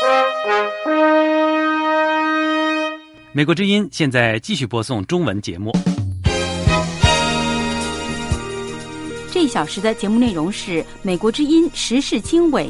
美国之音现在继续播送中文节目。 这一小时的节目内容是美国之音时事经纬。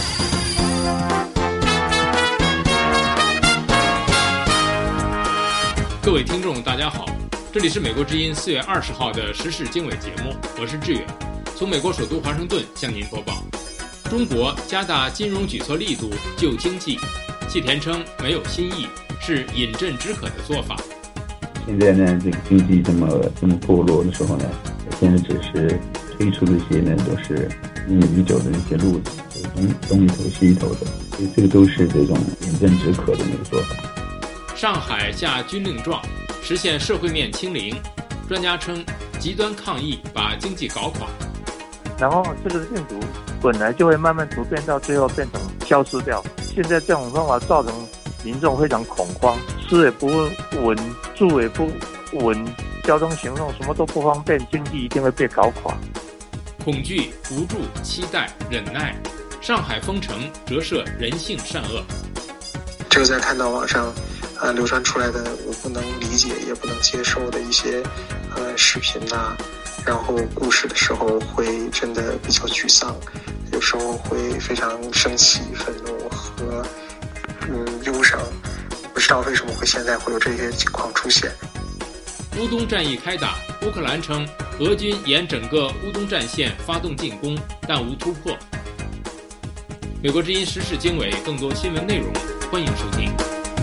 各位听众大家好，这里是美国之音4月20号的时事经纬节目，我是志远，从美国首都华盛顿向您播报。中国加大金融举措力度救经济，谢田称没有新意，是饮鸩止渴的做法。 现在呢，这个经济这么堕落的时候呢，现在只是推出这些呢，都是一年已久的那些路子，东一头西一头的，所以这个都是这种饮鸩止渴的那个做法。 上海下军令状，实现社会面清零。专家称，极端抗议把经济搞垮。 然后这个病毒本来就会慢慢突变，到最后变成消失掉。现在这种方法造成民众非常恐慌，吃也不稳，住也不稳，交通行动什么都不方便，经济一定会被搞垮。 恐惧、无助、期待、忍耐，上海封城折射人性善恶。 这个在看到网上流传出来的我不能理解也不能接受的一些视频呐，然后故事的时候会真的比较沮丧，有时候会非常生气、愤怒和忧伤，不知道为什么现在会有这些情况出现。 乌东战役开打，乌克兰称俄军沿整个乌东战线发动进攻，但无突破。美国之音时事经纬更多新闻内容，欢迎收听。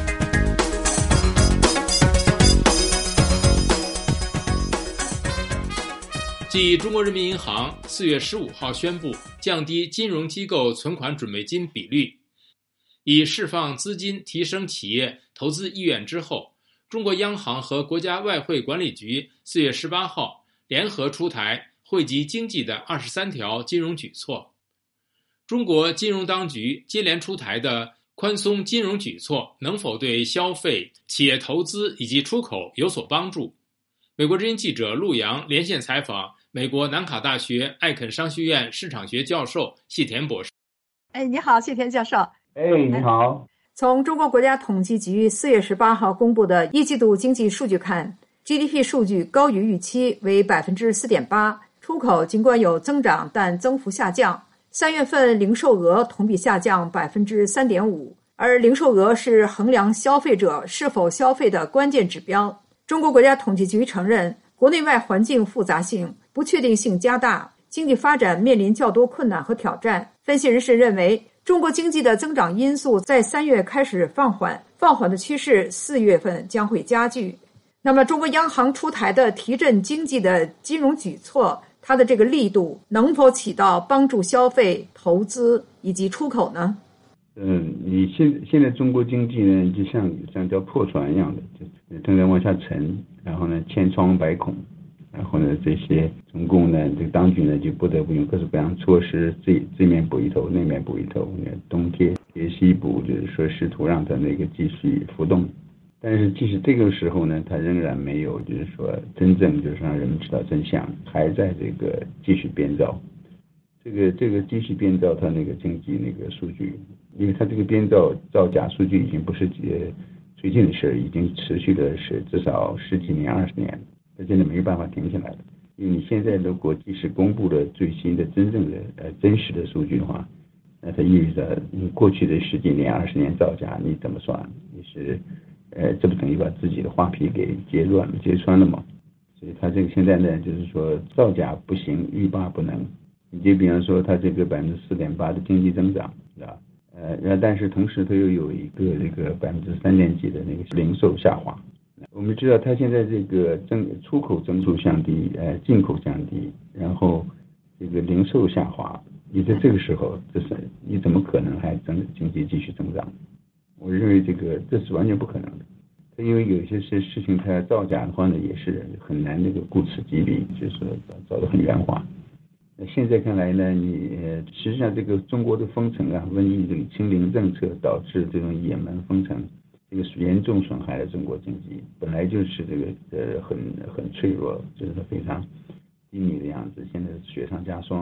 继中国人民银行4月15号宣布降低金融机构存款准备金比率，以释放资金提升企业投资意愿之后，中国央行和国家外汇管理局4月18号联合出台惠及经济的23条金融举措。中国金融当局接连出台的宽松金融举措能否对消费、企业投资以及出口有所帮助？美国之音记者陆洋连线采访美国南卡大学艾肯商学院市场学教授谢田博士。 你好，谢田教授。 你好。 从中国国家统计局4月18号公布的一季度经济数据看， GDP 数据高于预期，为 4.8%， 出口尽管有增长，但增幅下降。3月份零售额同比下降 3.5%， 而零售额是衡量消费者是否消费的关键指标。中国国家统计局承认，国内外环境复杂性、不确定性加大，经济发展面临较多困难和挑战。分析人士认为，中国经济的增长因素在3月开始放缓的趋势4月份将会加剧。那么中国央行出台的提振经济的金融举措，它的这个力度能否起到帮助消费、投资以及出口呢？ 你现在中国经济呢，就像条破船一样的，就正在往下沉，然后呢千疮百孔，然后呢这些中共呢这个当局呢就不得不用各式各样措施，这面补一头，那面补一头，东贴西补，就是说试图让它那个继续浮动。但是即使这个时候呢，它仍然没有就是说真正就是让人们知道真相，还在这个继续编造。这个继续编造它那个经济那个数据，因为它这个编造造假数据已经不是最近的事，已经持续的是至少10几年20年，它现在没有办法停下来了。因为你现在如果即使公布了最新的真正的真实的数据的话，那它意味着你过去的10几年20年造假你怎么算？你是这不等于把自己的画皮给揭穿了吗？所以它这个现在呢，就是说造假不行，欲罢不能。你就比方说它这个 4.8% 的经济增长，是吧？但是同时它又有一个这个3.几的那个零售下滑。我们知道它现在这个出口增速降低，进口降低，然后这个零售下滑，你在这个时候，你怎么可能还经济继续增长？我认为这是完全不可能的。它因为有些事情它造假的话呢，也是很难那个顾此激彼，就是找得很圆滑。现在看来呢，实际上这个中国的封城啊、瘟疫这个清零政策导致这种野蛮封城，这个严重损害了中国经济。本来就是这个很脆弱，就是非常低迷的样子，现在是雪上加霜。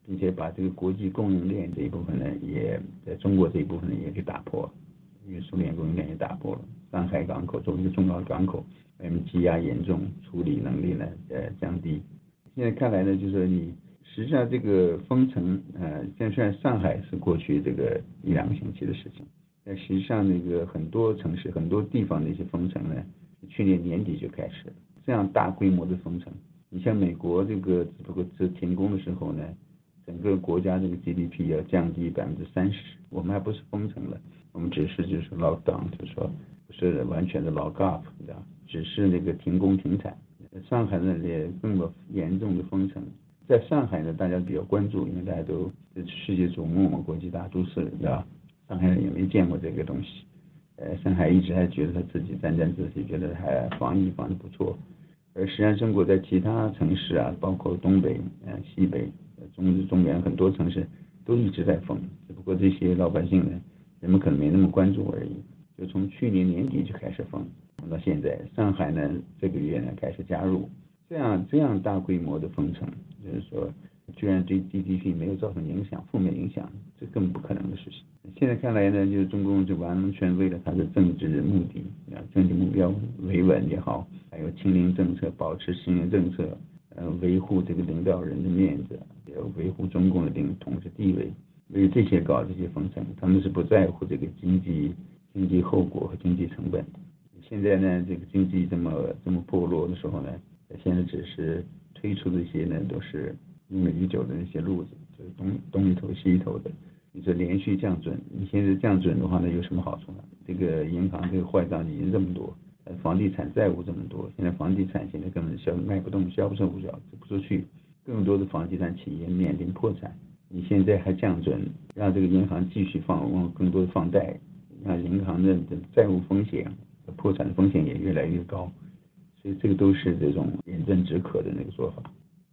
并且把这个国际供应链这一部分呢，也在中国这一部分呢也给打破了，因为苏联供应链也打破了。上海港口作为一个重要的港口，积压严重，处理能力呢降低。现在看来呢，就是说你实际上这个封城，现在虽然上海是过去这个1-2个星期的事情，但实际上那个很多城市、很多地方的一些封城呢，去年年底就开始了。这样大规模的封城，你像美国这个只不过是停工的时候呢，整个国家这个 GDP 要降低30%，我们还不是封城了，我们只是就是 lockdown， 就是说不是完全的 lock up， 只是那个停工停产。上海呢也更严重的封城。在上海呢，大家比较关注，因为大家都世界瞩目嘛，国际大都市，对吧？上海人也没见过这个东西，上海一直还觉得他自己沾沾自喜，觉得还防疫防得不错。而实际上，中国在其他城市啊，包括东北、西北、中日、中原很多城市都一直在封，只不过这些老百姓呢，人们可能没那么关注而已。就从去年年底就开始封到现在，上海呢这个月呢开始加入。这样大规模的封城，就是说居然对 GDP 没有造成影响，负面影响，这根本不可能的事情。现在看来呢，就是中共就完全为了他的政治目的，政治目标维稳也好，还有清零政策，保持清零政策，维护这个领导人的面子，也维护中共的统治地位，为这些搞这些封城，他们是不在乎这个经济后果和经济成本。现在呢，这个经济这么破落的时候呢，现在只是推出的一些呢，都是用了已久的那些路子，就是东一头西一头的。你这连续降准，你现在降准的话呢，有什么好处呢？这个银行这个坏账已经这么多，房地产债务这么多，现在房地产现在根本卖不动，销不出去，更多的房地产企业面临破产。你现在还降准，让这个银行继续放更多的放贷，让银行的债务风险、破产的风险也越来越高。所以这个都是这种饮鸩止渴的那个做法。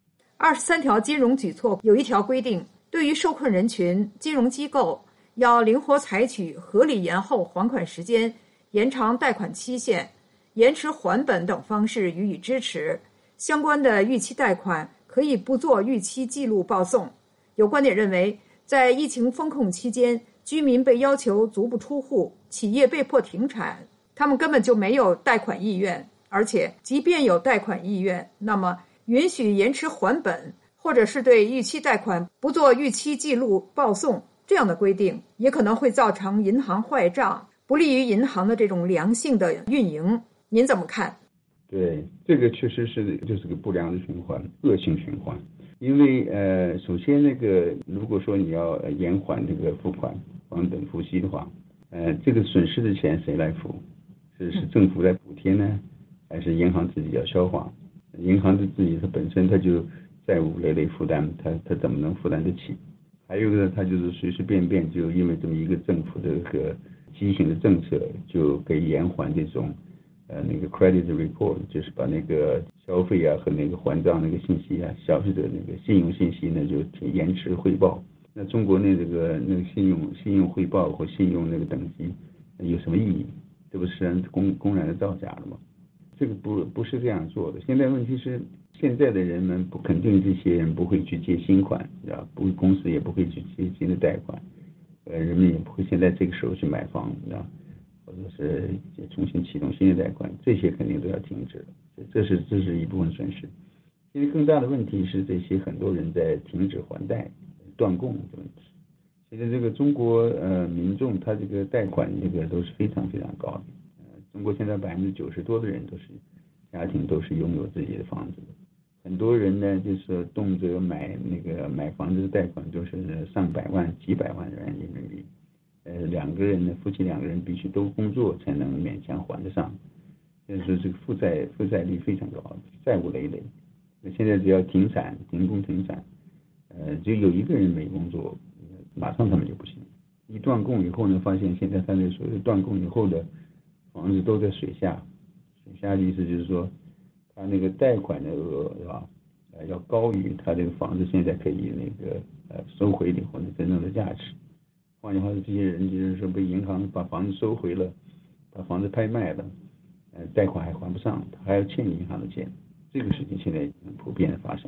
23条金融举措有一条规定，对于受困人群，金融机构要灵活采取合理延后还款时间、延长贷款期限、延迟还本等方式予以支持。相关的逾期贷款可以不做逾期记录报送。有观点认为，在疫情封控期间，居民被要求足不出户，企业被迫停产，他们根本就没有贷款意愿。而且即便有贷款意愿，那么允许延迟还本，或者是对逾期贷款不做逾期记录报送这样的规定，也可能会造成银行坏账，不利于银行的这种良性的运营。您怎么看？ 对，这个确实就是个不良的循环，恶性循环。因为首先那个如果说你要延缓这个付款、还本付息的话，这个损失的钱谁来付？是政府来补贴呢？还是银行自己要消化？银行自己它本身它就债务累累负担，它怎么能负担得起？还有呢，它就是随随便便就因为这么一个政府的这个畸形的政策，就可以延缓这种那个 credit report， 就是把那个消费啊和那个还账那个信息啊，消费者那个信用信息呢就延迟汇报。那中国那个信用汇报或信用那个等级有什么意义？这不是公然的造假了吗？这个不是这样做的。现在问题是，现在的人们不肯定这些人不会去借新款，公司也不会去借新的贷款，人们也不会现在这个时候去买房，或者是重新启动新的贷款，这些肯定都要停止了。这是一部分损失。现在更大的问题是，这些很多人在停止还贷、断供的问题。现在这个中国民众他这个贷款这个都是非常非常高的。中国现在90%多的人家庭都是拥有自己的房子的，很多人呢就是动辄买房子的贷款都是上百万、几百万人民币，夫妻两个人必须都工作才能勉强还得上，就是这个负债率非常高，债务累累。那现在只要停工停产，就有一个人没工作，马上他们就不行。一断供以后呢，发现现在他那所谓断供以后的房子都在水下，水下的意思就是说，他那个贷款的额是吧，要高于他这个房子现在可以收回以后的真正的价值。换句话说，这些人就是说被银行把房子收回了，把房子拍卖了，贷款还还不上，他还要欠银行的钱。这个事情现在普遍的发生。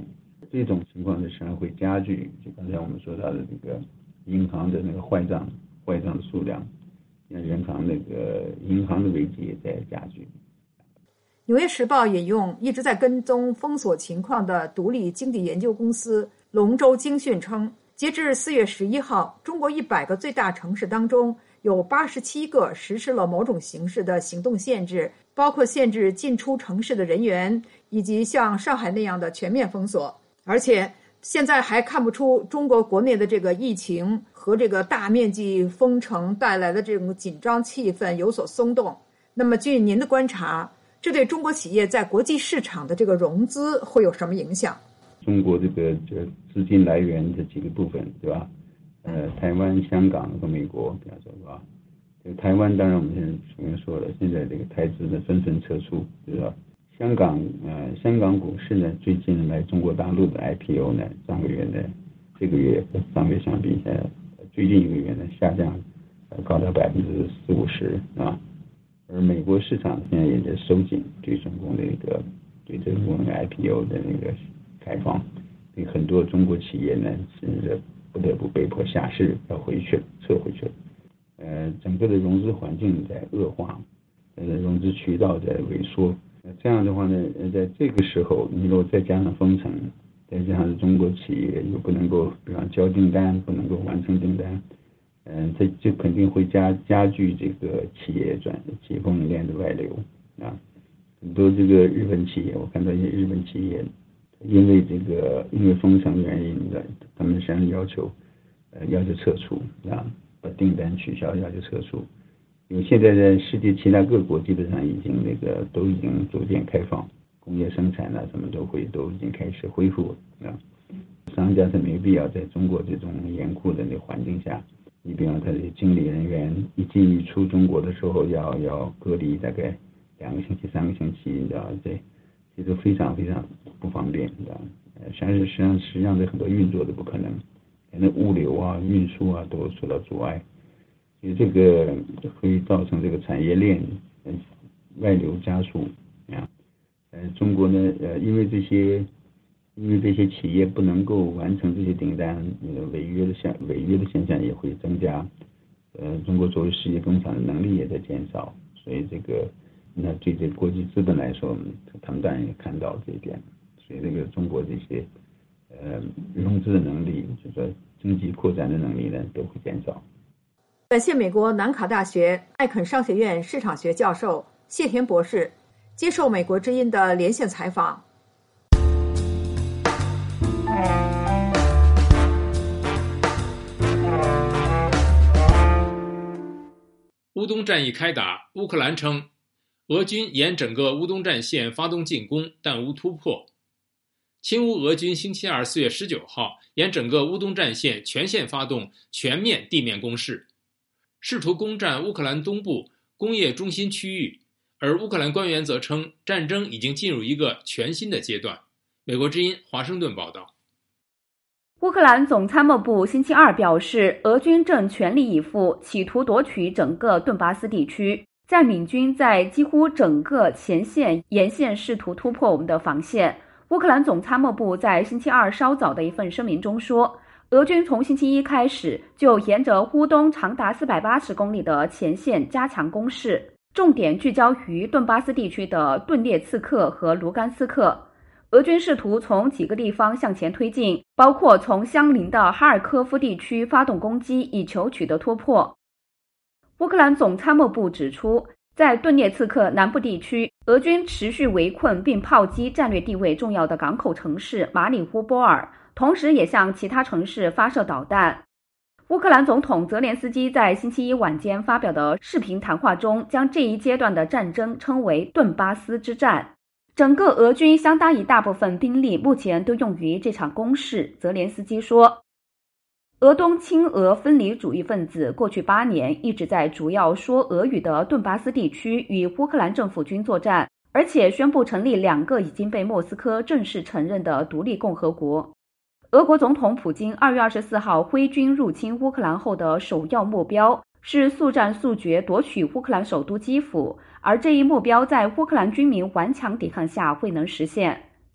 这种情况实际上会加剧，就刚才我们说到的这个银行的那个坏账的数量，银行的危机也在加剧。 纽约时报引用一直在跟踪封锁情况的独立经济研究公司龙州经讯称，截至4月11号，中国100个最大城市当中有87个实施了某种形式的行动限制，包括限制进出城市的人员，以及像上海那样的全面封锁。而且现在还看不出中国国内的这个疫情和这个大面积封城带来的这种紧张气氛有所松动。那么据您的观察，这对中国企业在国际市场的这个融资会有什么影响？ 中国这个资金来源这几个部分，对吧？台湾、香港和美国，比方说是吧？这个台湾当然我们现在前面说了，现在这个台资呢纷纷撤出，对吧？香港股市呢最近来中国大陆的 IPO 呢，这个月和上个月相比，最近一个月呢下降高达40-50%啊。而美国市场现在也在收紧对中国的IPO 的那个开放，对很多中国企业呢甚至不得不被迫下市，撤回去了。整个的融资环境在恶化，融资渠道在萎缩。这样的话呢，在这个时候，你如果再加上封城，再加上中国企业又不能够，比方交订单，不能够完成订单，这就肯定会加剧这个企业供应链的外流啊。很多这个日本企业，我看到一些日本企业，因为封城的原因的，他们实际上要求撤出啊，把订单取消，要求撤出。因为现在在世界其他各国基本上都已经逐渐开放，工业生产什么都已经开始恢复啊。商家是没必要在中国这种严酷的那环境下，你比方他的经理人员一进一出中国的时候要隔离大概2个星期、3个星期，你知道这都非常非常不方便，你知道实际上这很多运作都不可能，连物流啊、运输啊都受到阻碍。所以这个会造成这个产业链外流加速啊。中国呢，因为这些企业不能够完成这些订单，违约的现象也会增加。中国作为世界工厂的能力也在减少，所以那对这国际资本来说，他们当然也看到这一点，所以这个中国这些融资的能力，就是说经济扩展的能力呢，都会减少。 感谢美国南卡大学艾肯商学院市场学教授谢田博士接受美国之音的连线采访。 乌东战役开打，乌克兰称俄军沿整个乌东战线发动进攻，但无突破。亲乌俄军星期二4月19号沿整个乌东战线全线发动全面地面攻势，试图攻占乌克兰东部工业中心区域，而乌克兰官员则称战争已经进入一个全新的阶段。美国之音华盛顿报道。 乌克兰总参谋部星期二表示，俄军正全力以赴，企图夺取整个顿巴斯地区。占领军在几乎整个前线沿线试图突破我们的防线。乌克兰总参谋部在星期二稍早的一份声明中说，俄军从星期一开始就沿着乌东长达480公里的前线加强攻势，重点聚焦于顿巴斯地区的顿涅茨克和卢甘斯克。俄军试图从几个地方向前推进，包括从相邻的哈尔科夫地区发动攻击，以求取得突破。乌克兰总参谋部指出，在顿涅茨克南部地区，俄军持续围困并炮击战略地位重要的港口城市马里乌波尔，同时也向其他城市发射导弹。乌克兰总统泽连斯基在星期一晚间发表的视频谈话中，将这一阶段的战争称为顿巴斯之战。整个俄军相当一大部分兵力目前都用于这场攻势，泽连斯基说。俄东亲俄分离主义分子过去8年一直在主要说俄语的顿巴斯地区与乌克兰政府军作战，而且宣布成立2个已经被莫斯科正式承认的独立共和国。俄国总统普京2月24号挥军入侵乌克兰后的首要目标是速战速决夺取乌克兰首都基辅，而这一目标在乌克兰军民顽强抵抗下未能实现。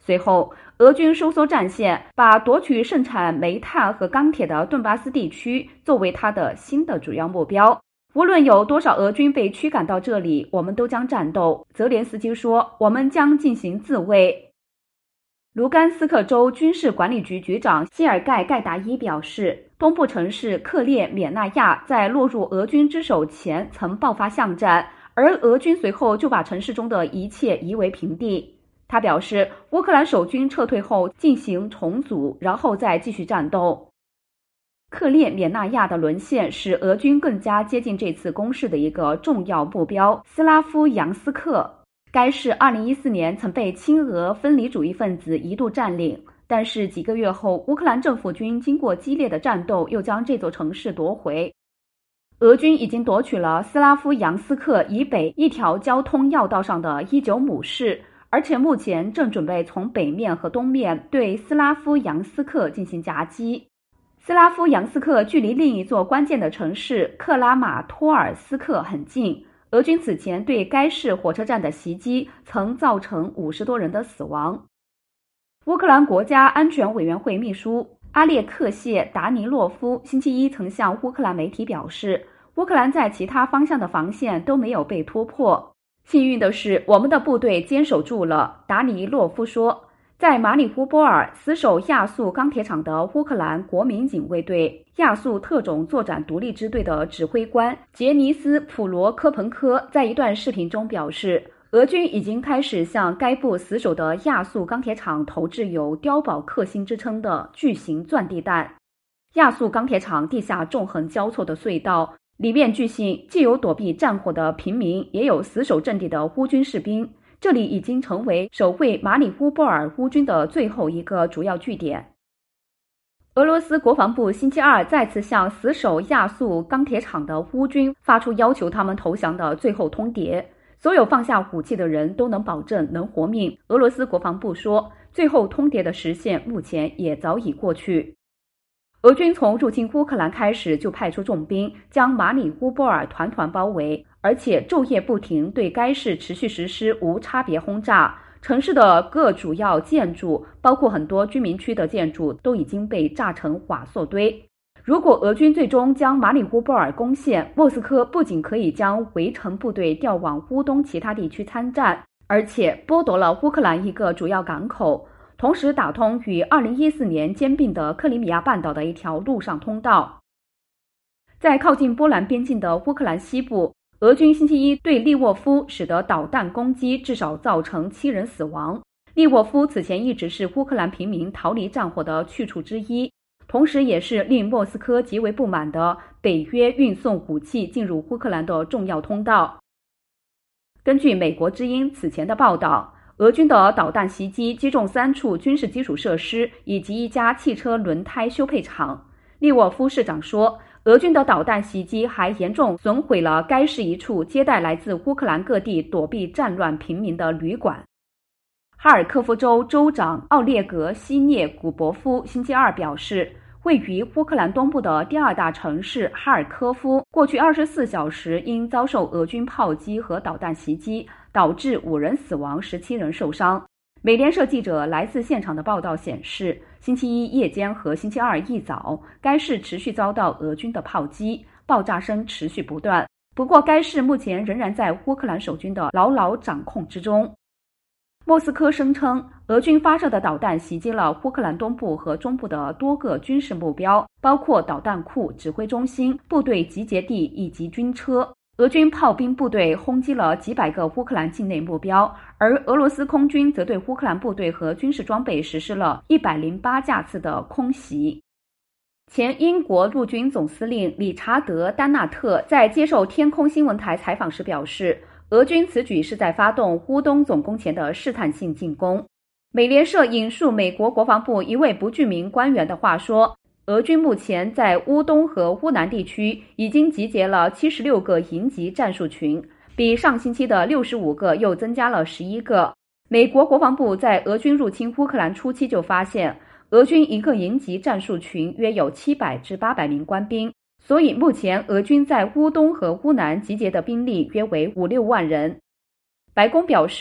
随后，俄军收缩战线，把夺取盛产煤炭和钢铁的顿巴斯地区作为他的新的主要目标。无论有多少俄军被驱赶到这里，我们都将战斗。泽连斯基说，我们将进行自卫。卢甘斯克州军事管理局局长谢尔盖·盖达伊表示，东部城市克列缅纳亚在落入俄军之手前曾爆发巷战，而俄军随后就把城市中的一切夷为平地。他表示，乌克兰守军撤退后进行重组，然后再继续战斗。克列缅纳亚的沦陷使俄军更加接近这次攻势的一个重要目标——斯拉夫扬斯克。该市2014年曾被亲俄分离主义分子一度占领，但是几个月后，乌克兰政府军经过激烈的战斗，又将这座城市夺回。俄军已经夺取了斯拉夫扬斯克以北一条交通要道上的19亩市，而且目前正准备从北面和东面对斯拉夫扬斯克进行夹击。斯拉夫扬斯克距离另一座关键的城市克拉马托尔斯克很近，俄军此前对该市火车站的袭击曾造成50多人的死亡。乌克兰国家安全委员会秘书阿列克谢·达尼洛夫星期一曾向乌克兰媒体表示，乌克兰在其他方向的防线都没有被突破。幸运的是，我们的部队坚守住了，达尼洛夫说。在马里乌波尔死守亚速钢铁厂的乌克兰国民警卫队亚速特种作战独立支队的指挥官杰尼斯·普罗科彭科在一段视频中表示，俄军已经开始向该部死守的亚速钢铁厂投掷有碉堡克星之称的巨型钻地弹。亚速钢铁厂地下纵横交错的隧道里面据信既有躲避战火的平民，也有死守阵地的乌军士兵。这里已经成为守卫马里乌波尔乌军的最后一个主要据点。俄罗斯国防部星期二再次向死守亚速钢铁厂的乌军发出要求他们投降的最后通牒，所有放下武器的人都能保证能活命。俄罗斯国防部说，最后通牒的时限目前也早已过去。俄军从入侵乌克兰开始就派出重兵，将马里乌波尔团团包围，而且昼夜不停对该市持续实施无差别轰炸。城市的各主要建筑，包括很多居民区的建筑，都已经被炸成瓦砾堆。如果俄军最终将马里乌波尔攻陷，莫斯科不仅可以将围城部队调往乌东其他地区参战，而且剥夺了乌克兰一个主要港口，同时打通与2014年兼并的克里米亚半岛的一条陆上通道。在靠近波兰边境的乌克兰西部，俄军星期一对利沃夫使得导弹攻击至少造成7人死亡。利沃夫此前一直是乌克兰平民逃离战火的去处之一，同时也是令莫斯科极为不满的北约运送武器进入乌克兰的重要通道。根据美国之音此前的报道，俄军的导弹袭击击中3处军事基础设施以及一家汽车轮胎修配厂。利沃夫市长说，俄军的导弹袭击还严重损毁了该市一处接待来自乌克兰各地躲避战乱平民的旅馆。哈尔科夫州州长奥列格·西涅古博夫星期二表示，位于乌克兰东部的第2大城市哈尔科夫过去24小时因遭受俄军炮击和导弹袭击，导致5人死亡，17人受伤。美联社记者来自现场的报道显示，星期一夜间和星期二一早，该市持续遭到俄军的炮击，爆炸声持续不断。不过该市目前仍然在乌克兰守军的牢牢掌控之中。莫斯科声称，俄军发射的导弹袭击了乌克兰东部和中部的多个军事目标，包括导弹库、指挥中心、部队集结地以及军车。俄军炮兵部队轰击了几百个乌克兰境内目标，而俄罗斯空军则对乌克兰部队和军事装备实施了108架次的空袭。前英国陆军总司令理查德·丹纳特在接受天空新闻台采访时表示，俄军此举是在发动乌东总攻前的试探性进攻。美联社引述美国国防部一位不具名官员的话说，俄军目前在乌东和乌南地区已经集结了76个营级战术群，比上星期的65个又增加了11个。美国国防部在俄军入侵乌克兰初期就发现，俄军一个营级战术群约有700至800名官兵，所以目前俄军在乌东和乌南集结的兵力约为5-6万人。白宫表示，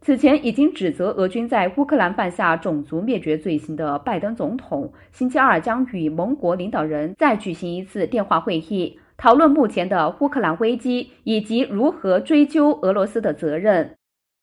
此前已经指责俄军在乌克兰犯下种族灭绝罪行的拜登总统，星期二将与盟国领导人再举行一次电话会议，讨论目前的乌克兰危机以及如何追究俄罗斯的责任。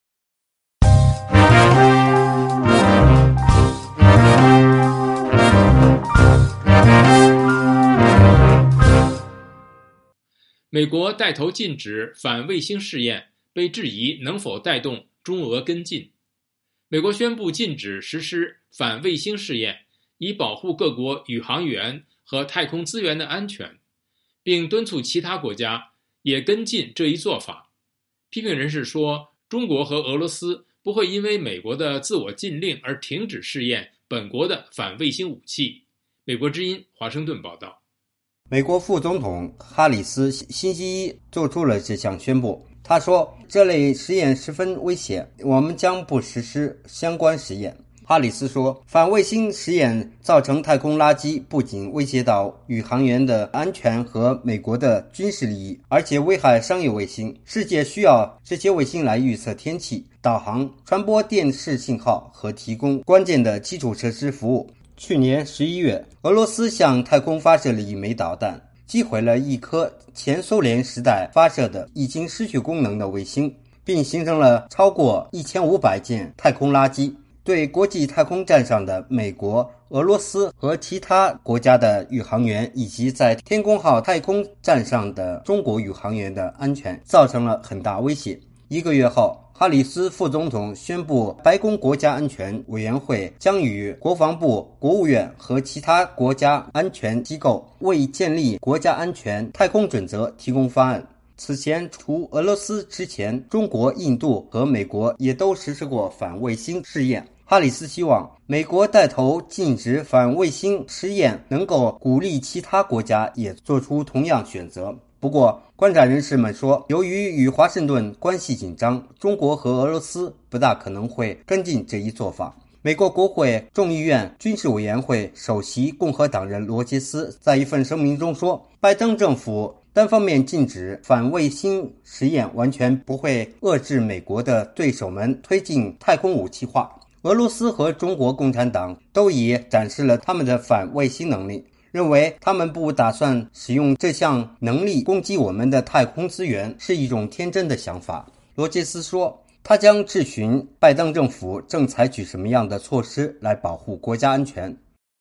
美国带头禁止反卫星试验，被质疑能否带动中俄跟进。美国宣布禁止实施反卫星试验，以保护各国宇航员和太空资源的安全，并敦促其他国家也跟进这一做法。批评人士说，中国和俄罗斯不会因为美国的自我禁令而停止试验本国的反卫星武器。美国之音华盛顿报道。 美国副总统哈里斯星期一做出了这项宣布。他说，这类实验十分危险，我们将不实施相关实验。哈里斯说，反卫星实验造成太空垃圾，不仅威胁到宇航员的安全和美国的军事利益，而且危害商业卫星。世界需要这些卫星来预测天气、导航、传播电视信号和提供关键的基础设施服务。去年11月，俄罗斯向太空发射了一枚导弹，击毁了一颗前苏联时代发射的已经失去功能的卫星，并形成了超过1500件太空垃圾，对国际太空站上的美国、俄罗斯和其他国家的宇航员，以及在天宫号太空站上的中国宇航员的安全造成了很大威胁。1个月后，哈里斯副总统宣布，白宫国家安全委员会将与国防部、国务院和其他国家安全机构为建立国家安全太空准则提供方案。此前，除俄罗斯之前，中国、印度和美国也都实施过反卫星试验。哈里斯希望美国带头禁止反卫星试验，能够鼓励其他国家也做出同样选择。不过，观察人士们说，由于与华盛顿关系紧张，中国和俄罗斯不大可能会跟进这一做法。美国国会众议院军事委员会首席共和党人罗杰斯在一份声明中说，拜登政府单方面禁止反卫星实验完全不会遏制美国的对手们推进太空武器化。俄罗斯和中国共产党都已展示了他们的反卫星能力，认为他们不打算使用这项能力攻击我们的太空资源是一种天真的想法。罗杰斯说，他将质询拜登政府正采取什么样的措施来保护国家安全。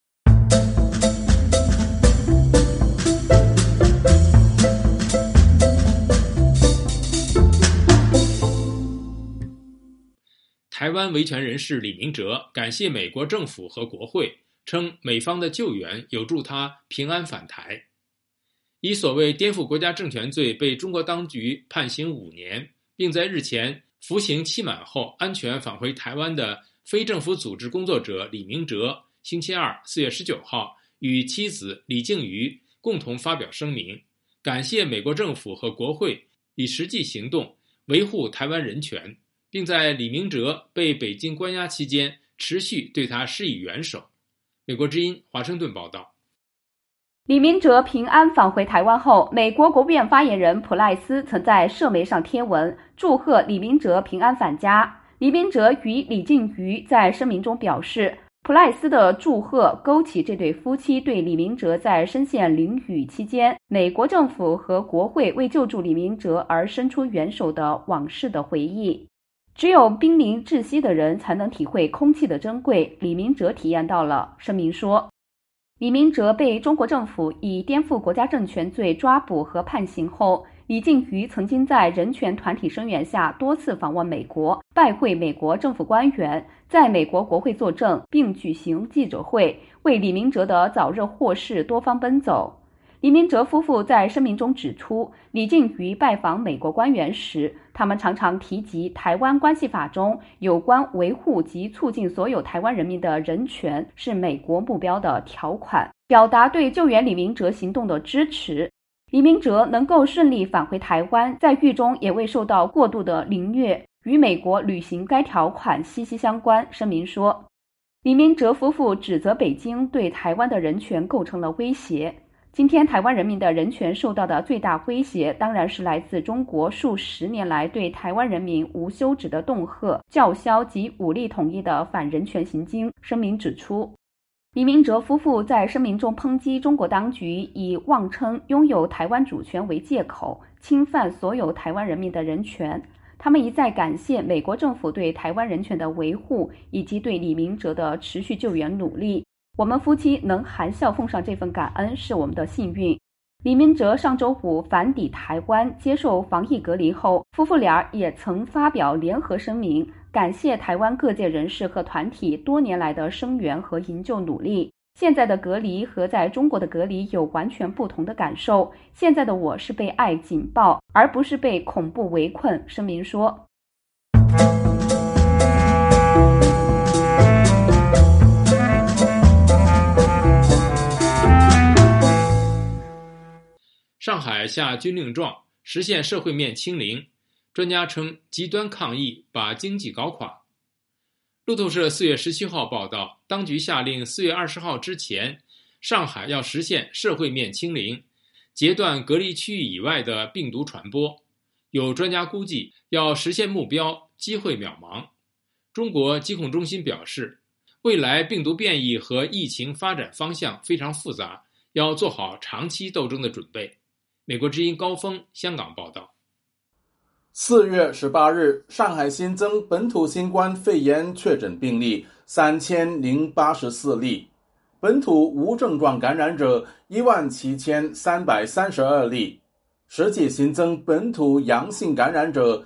台湾维权人士李明哲感谢美国政府和国会，称美方的救援有助他平安返台。以所谓颠覆国家政权罪被中国当局判刑5年，并在日前服刑期满后安全返回台湾的非政府组织工作者李明哲，星期二4月19号与妻子李静瑜共同发表声明，感谢美国政府和国会以实际行动维护台湾人权，并在李明哲被北京关押期间持续对他施以援手。美国之音华盛顿报道。 李明哲平安返回台湾后，美国国务院发言人普赖斯曾在社媒上贴文祝贺李明哲平安返家。李明哲与李静瑜在声明中表示，普赖斯的祝贺勾起这对夫妻对李明哲在深陷囹圄期间，美国政府和国会为救助李明哲而伸出援手的往事的回忆。只有濒临窒息的人才能体会空气的珍贵，李明哲体验到了。声明说，李明哲被中国政府以颠覆国家政权罪抓捕和判刑后，李静瑜曾经在人权团体声援下多次访问美国，拜会美国政府官员，在美国国会作证，并举行记者会，为李明哲的早日获释多方奔走。李明哲夫妇在声明中指出，李静瑜拜访美国官员时，他们常常提及《台湾关系法》中有关维护及促进所有台湾人民的人权是美国目标的条款，表达对救援李明哲行动的支持。李明哲能够顺利返回台湾，在狱中也未受到过度的凌虐，与美国履行该条款息息相关。声明说，李明哲夫妇指责北京对台湾的人权构成了威胁。 今天台湾人民的人权受到的最大威胁，当然是来自中国数十年来对台湾人民无休止的恫吓、叫嚣及武力统一的反人权行径。声明指出，李明哲夫妇在声明中抨击中国当局以妄称拥有台湾主权为借口，侵犯所有台湾人民的人权。他们一再感谢美国政府对台湾人权的维护，以及对李明哲的持续救援努力。我们夫妻能含笑奉上这份感恩是我们的幸运。李明哲上周五返抵台湾接受防疫隔离后，夫妇俩也曾发表联合声明，感谢台湾各界人士和团体多年来的声援和营救努力。现在的隔离和在中国的隔离有完全不同的感受，现在的我是被爱紧抱，而不是被恐怖围困。声明说， 上海下军令状，实现社会面清零。专家称，极端抗议把经济搞垮。路透社4月17号报道，当局下令4月20号之前，上海要实现社会面清零，截断隔离区域以外的病毒传播。有专家估计，要实现目标，机会渺茫。中国疾控中心表示，未来病毒变异和疫情发展方向非常复杂，要做好长期斗争的准备。美国之音高峰香港报道。 4月18日，上海新增本土新冠肺炎确诊病例3084例，本土无症状感染者17332例，实际新增本土阳性感染者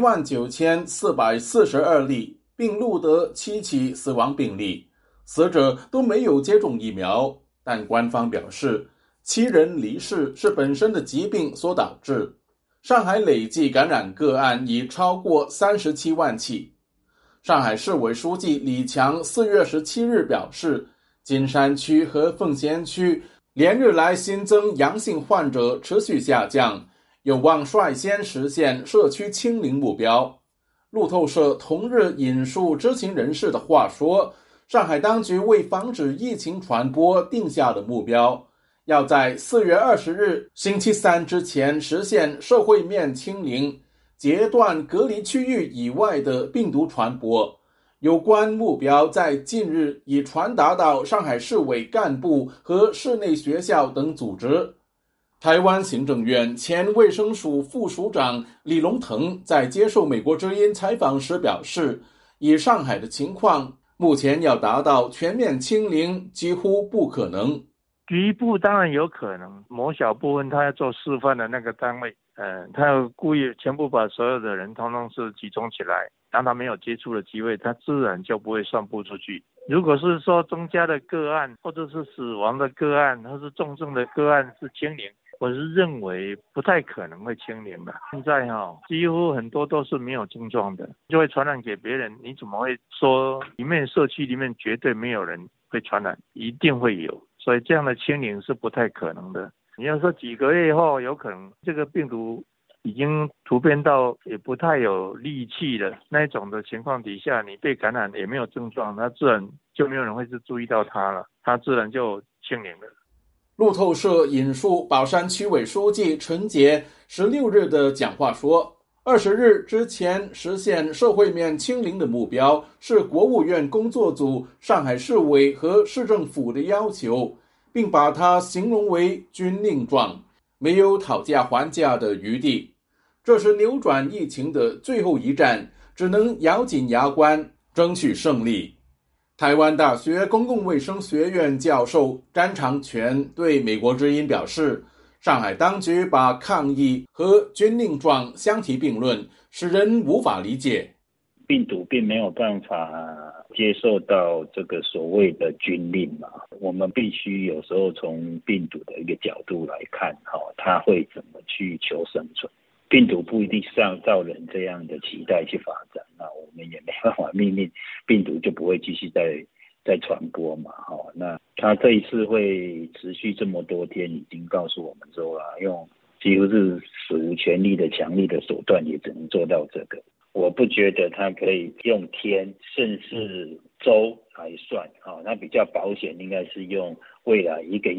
19442例，并录得7起死亡病例，死者都没有接种疫苗，但官方表示7人离世是本身的疾病所导致。上海累计感染个案已超过37万起。上海市委书记李强4月17日表示，金山区和奉贤区连日来新增阳性患者持续下降，有望率先实现社区清零目标。路透社同日引述知情人士的话说，上海当局为防止疫情传播定下的目标，要在4月20日星期三之前实现社会面清零，截断隔离区域以外的病毒传播。有关目标在近日已传达到上海市委干部和市内学校等组织。台湾行政院前卫生署副署长李龙腾在接受美国之音采访时表示，以上海的情况，目前要达到全面清零几乎不可能。 局部当然有可能，某小部分他要做示范的那个单位，他要故意全部把所有的人通通是集中起来，让他没有接触的机会，他自然就不会散布出去。如果是说增加的个案，或者是死亡的个案，或是重症的个案是清零，我是认为不太可能会清零的。现在几乎很多都是没有症状的，就会传染给别人。你怎么会说社区里面绝对没有人会传染？一定会有。所以这样的清零是不太可能的。你要说几个月以后有可能这个病毒已经突变到也不太有力气了那一种的情况底下，你被感染也没有症状，那自然就没有人会去注意到它了，它自然就清零了。 路透社引述宝山区委书记陈杰16日的讲话说，20日之前实现社会面清零的目标是国务院工作组、上海市委和市政府的要求，并把它形容为军令状，没有讨价还价的余地。这是扭转疫情的最后一战，只能咬紧牙关，争取胜利。台湾大学公共卫生学院教授詹长全对美国之音表示，上海当局把抗议和军令状相提并论，使人无法理解。 病毒并没有办法接受到这个所谓的军令嘛，我们必须有时候从病毒的一个角度来看，它会怎么去求生存。病毒不一定是按照人这样的期待去发展，那我们也没办法命令病毒就不会继续再传播嘛。那他这一次会持续这么多天，已经告诉我们说用几乎是史无前例的强力的手段，也只能做到这个。我不觉得他可以用天甚至周来算，那比较保险应该是用未来1个月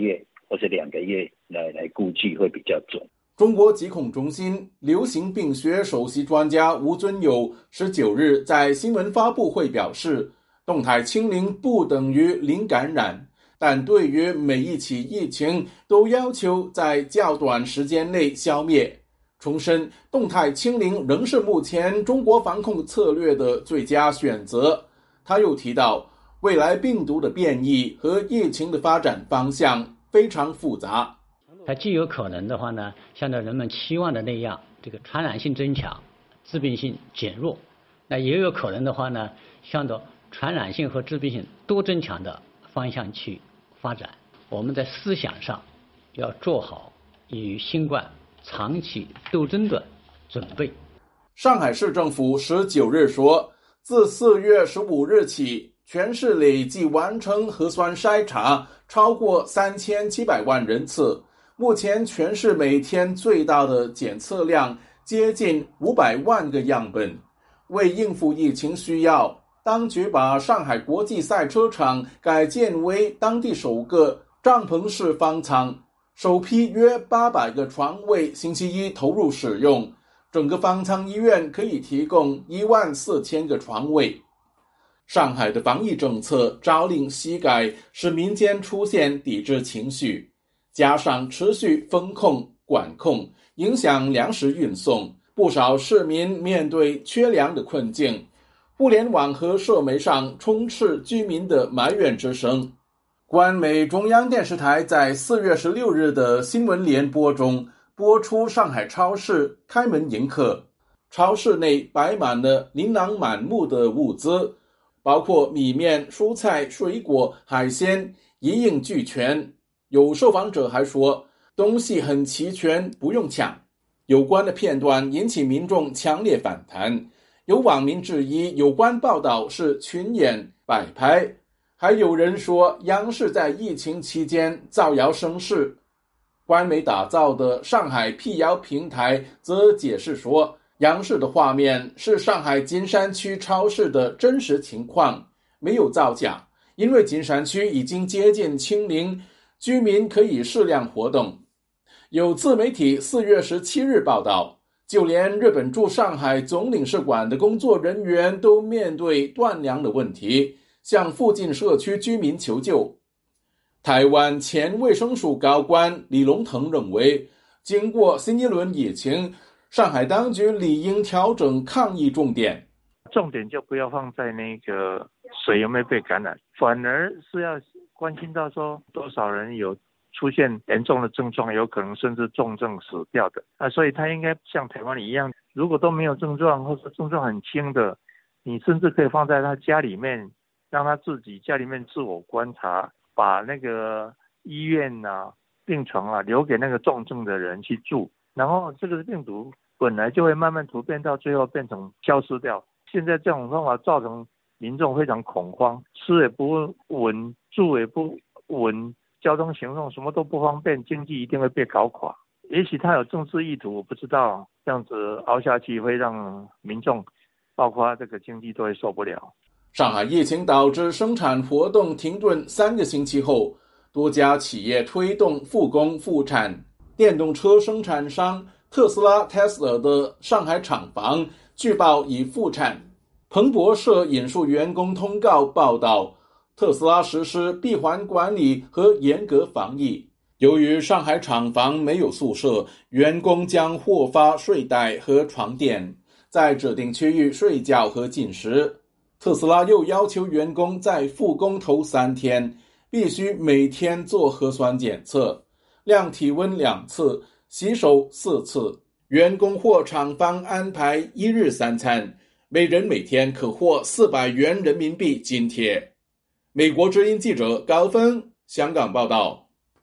或者2个月来估计会比较准。 中国疾控中心流行病学首席专家吴尊友19日在新闻发布会表示，动态清零不等于零感染，但对于每一起疫情都要求在较短时间内消灭。重申，动态清零仍是目前中国防控策略的最佳选择。他又提到，未来病毒的变异和疫情的发展方向非常复杂。 它既有可能的话呢，像照人们期望的那样，这个传染性增强，致病性减弱；那也有可能的话呢，向着传染性和致病性都增强的方向去发展。我们在思想上要做好与新冠长期斗争的准备。 上海市政府19日说，自4月15日起，全市累计完成核酸筛查超过3700万人次。目前全市每天最大的检测量接近500万个样本。为应付疫情需要，当局把上海国际赛车场改建为当地首个帐篷式方舱，首批约800个床位星期一投入使用，整个方舱医院可以提供14000个床位。上海的防疫政策朝令夕改，使民间出现抵制情绪，加上持续封控管控，影响粮食运送，不少市民面对缺粮的困境。互联网和社媒上充斥居民的埋怨之声。官媒中央电视台在4月16日的新闻联播中播出上海超市开门迎客，超市内摆满了琳琅满目的物资，包括米面、蔬菜、水果、海鲜，一应俱全。有受访者还说，东西很齐全，不用抢。有关的片段引起民众强烈反弹，有网民质疑有关报道是群演摆拍，还有人说央视在疫情期间造谣生事。官媒打造的上海辟谣平台则解释说，央视的画面是上海金山区超市的真实情况，没有造假，因为金山区已经接近清零，居民可以适量活动。有自媒体4月17日报道，就连日本驻上海总领事馆的工作人员都面对断粮的问题，向附近社区居民求救。台湾前卫生署高官李龙腾认为，经过新一轮疫情，上海当局理应调整抗疫重点， 重点就不要放在那个谁有没有被感染，反而是要关心到说多少人有出现严重的症状，有可能甚至重症死掉的。所以他应该像台湾一样，如果都没有症状或者症状很轻的，你甚至可以放在他家里面，让他自己家里面自我观察，把那个医院病床留给那个重症的人去住，然后这个病毒本来就会慢慢突变，到最后变成消失掉。现在这种方法造成民众非常恐慌，吃也不稳，住也不稳，交通行动什么都不方便，经济一定会被搞垮。也许他有政治意图，我不知道，这样子熬下去会让民众包括这个经济都会受不了。 上海疫情导致生产活动停顿3个星期后，多家企业推动复工复产。电动车生产商特斯拉 Tesla 的上海厂房据报已复产。彭博社引述员工通告报道，特斯拉实施闭环管理和严格防疫。由于上海厂房没有宿舍，员工将获发睡袋和床垫，在指定区域睡觉和进食。特斯拉又要求员工在复工头3天必须每天做核酸检测，量体温2次，洗手4次。员工或厂方安排1日3餐，每人每天可获400元人民币津贴。美国之音记者高峰香港报道。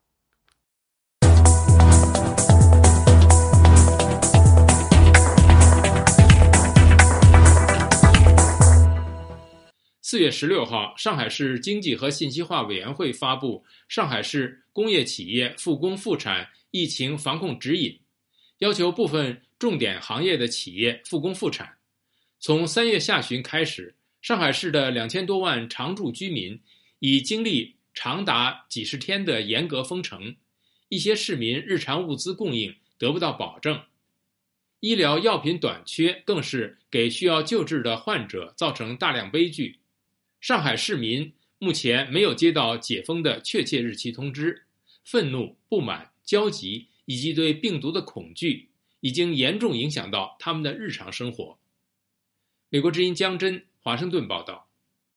4月16号，上海市经济和信息化委员会发布《上海市工业企业复工复产疫情防控指引》，要求部分重点行业的企业复工复产。从3月下旬开始，上海市的2000多万常住居民已经历长达几十天的严格封城， 一些市民日常物资供应得不到保证，医疗药品短缺更是给需要救治的患者造成大量悲剧。上海市民目前没有接到解封的确切日期通知，愤怒、不满、焦急以及对病毒的恐惧已经严重影响到他们的日常生活。美国之音江真华盛顿报道。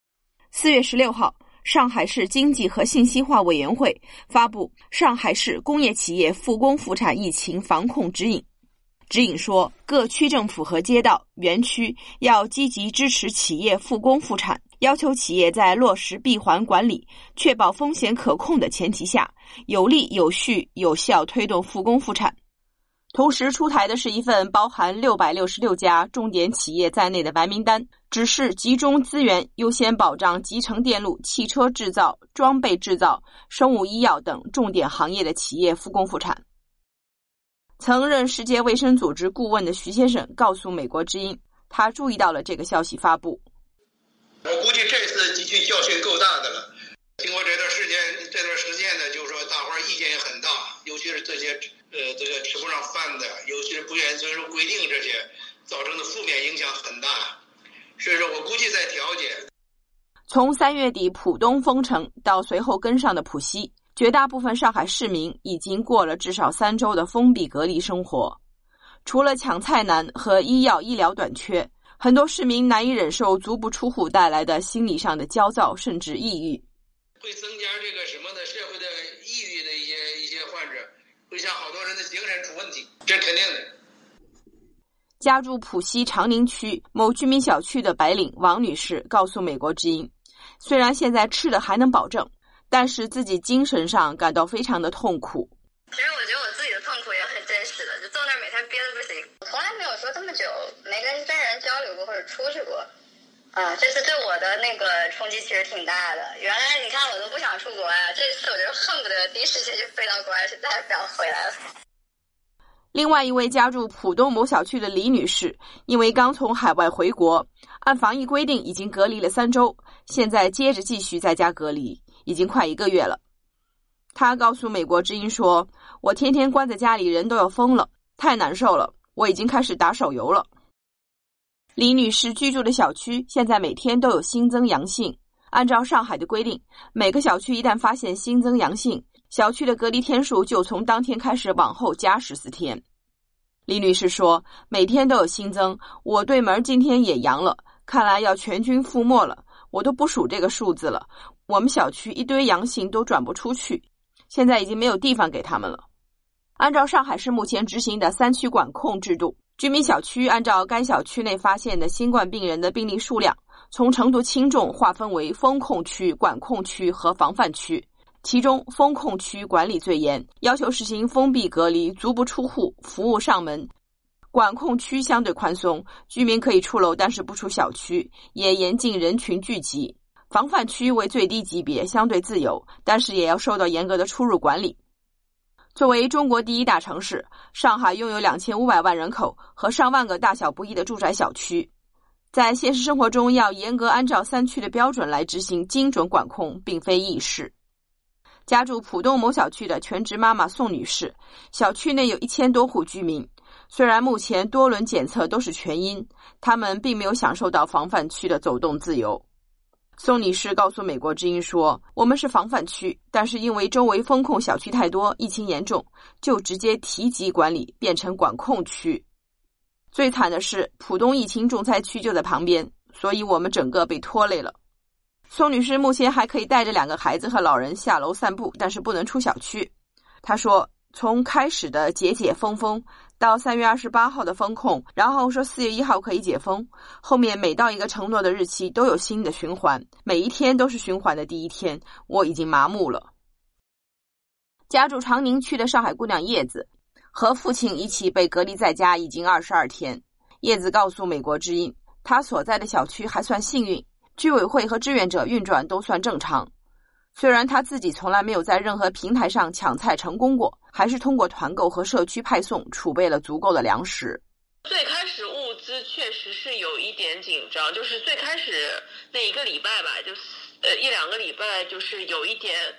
4月16号，上海市经济和信息化委员会发布上海市工业企业复工复产疫情防控指引。指引说，各区政府和街道、园区要积极支持企业复工复产，要求企业在落实闭环管理、确保风险可控的前提下，有力、有序、有效推动复工复产。同时出台的是一份包含666家重点企业在内的白名单，指示集中资源优先保障集成电路、汽车制造、装备制造、生物医药等重点行业的企业复工复产。曾任世界卫生组织顾问的徐先生告诉美国之音，他注意到了这个消息发布。 我估计这次汲取教训够大的了。经过这段时间呢，就是说大伙儿意见也很大，尤其是这些这个吃不上饭的，尤其是不愿意遵守规定，这些造成的负面影响很大。所以说我估计在调解。 从3月底浦东封城到随后跟上的浦西，绝大部分上海市民已经过了至少3周的封闭隔离生活。除了抢菜难和医疗短缺，很多市民难以忍受足不出户带来的心理上的焦躁甚至抑郁， 会增加这个什么的社会的抑郁的一些患者，会让好多人的精神出问题，这肯定的。 家住浦西长宁区某居民小区的白领王女士告诉美国之音，虽然现在吃的还能保证，但是自己精神上感到非常的痛苦。 其实我觉得我自己的痛苦也很真实的，就坐那儿每天憋得不行，从来没有说这么久没跟真人交流过或者出去过。这次对我的那个冲击其实挺大的。原来你看我都不想出国呀，这次我就恨不得第一时间就飞到国外去，再也不要回来了。 另外一位家住浦东某小区的李女士，因为刚从海外回国，按防疫规定已经隔离了3周，现在接着继续在家隔离，已经快1个月了。她告诉美国之音说，我天天关在家里，人都要疯了，太难受了，我已经开始打手游了。李女士居住的小区现在每天都有新增阳性，按照上海的规定，每个小区一旦发现新增阳性，小区的隔离天数就从当天开始往后加14天。李女士说，每天都有新增，我对门今天也阳了，看来要全军覆没了，我都不数这个数字了，我们小区一堆阳性都转不出去，现在已经没有地方给他们了。按照上海市目前执行的3区管控制度，居民小区按照该小区内发现的新冠病人的病例数量，从程度轻重划分为封控区、管控区和防范区。其中封控区管理最严，要求实行封闭隔离、足不出户、服务上门。管控区相对宽松，居民可以出楼但是不出小区，也严禁人群聚集。防范区为最低级别，相对自由，但是也要受到严格的出入管理。作为中国第1大城市，上海拥有2500万人口和上万个大小不一的住宅小区，在现实生活中要严格按照3区的标准来执行精准管控，并非易事。家住浦东某小区的全职妈妈宋女士，小区内有1000多户居民，虽然目前多轮检测都是全阴，他们并没有享受到防范区的走动自由。宋女士告诉美国之音说，我们是防范区，但是因为周围封控小区太多，疫情严重，就直接提级管理变成管控区。最惨的是浦东疫情重灾区就在旁边，所以我们整个被拖累了。宋女士目前还可以带着2个孩子和老人下楼散步，但是不能出小区。她说，从开始的解封到3月28号的封控，然后说4月1号可以解封，后面每到一个承诺的日期都有新的循环，每一天都是循环的第一天，我已经麻木了。家住长宁区的上海姑娘叶子和父亲一起被隔离在家已经22天。叶子告诉美国之音，她所在的小区还算幸运，居委会和志愿者运转都算正常。虽然他自己从来没有在任何平台上抢菜成功过，还是通过团购和社区派送储备了足够的粮食。 最开始物资确实是有一点紧张，就是最开始那1个礼拜吧，就1-2个礼拜，就是有一点